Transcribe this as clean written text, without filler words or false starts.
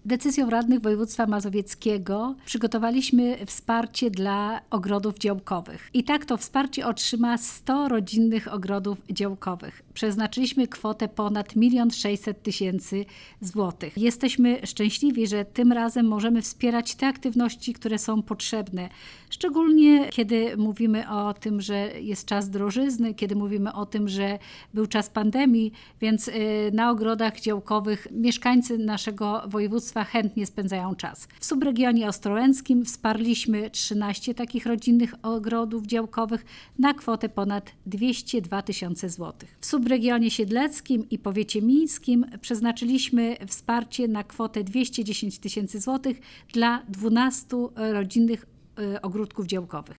Decyzją radnych województwa mazowieckiego przygotowaliśmy wsparcie dla ogrodów działkowych. I tak to wsparcie otrzyma 100 rodzinnych ogrodów działkowych. Przeznaczyliśmy kwotę ponad 1 600 000 złotych. Jesteśmy szczęśliwi, że tym razem możemy wspierać te aktywności, które są potrzebne. Szczególnie kiedy mówimy o tym, że jest czas drożyzny, kiedy mówimy o tym, że był czas pandemii, więc na ogrodach działkowych mieszkańcy naszego województwa chętnie spędzają czas. W subregionie ostrołęckim wsparliśmy 13 takich rodzinnych ogrodów działkowych na kwotę ponad 202 000 złotych. W subregionie siedleckim i powiecie mińskim przeznaczyliśmy wsparcie na kwotę 210 000 złotych dla 12 rodzinnych ogródków działkowych.